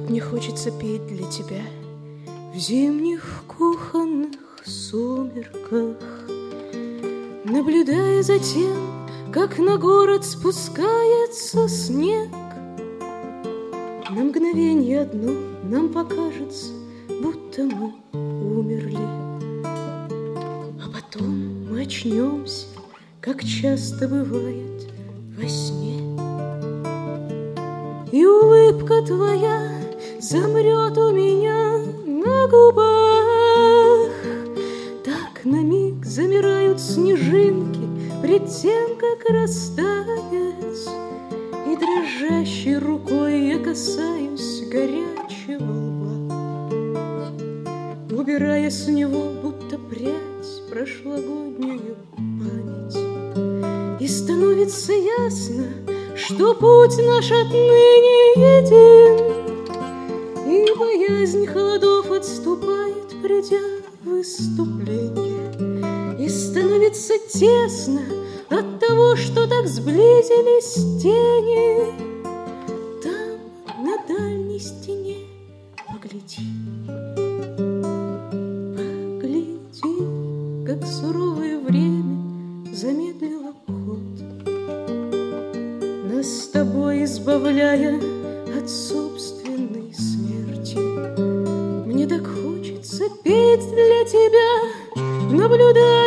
Как мне хочется петь для тебя в зимних кухонных сумерках, наблюдая за тем, как на город спускается снег. На мгновенье одно нам покажется, будто мы умерли, а потом мы очнемся, как часто бывает во сне. И улыбка твоя замрет у меня на губах. Так на миг замирают снежинки пред тем, как растаять, и дрожащей рукой я касаюсь горячего лба, убирая с него, будто прядь, прошлогоднюю память. И становится ясно, что путь наш отныне един, и боязнь холодов отступает, придя в выступление. И становится тесно от того, что так сблизились тени. Там, на дальней стене, погляди, погляди, как суровое время замедлило ход, нас с тобой избавляя от собственной смерти. Мне так хочется петь для тебя, наблюдая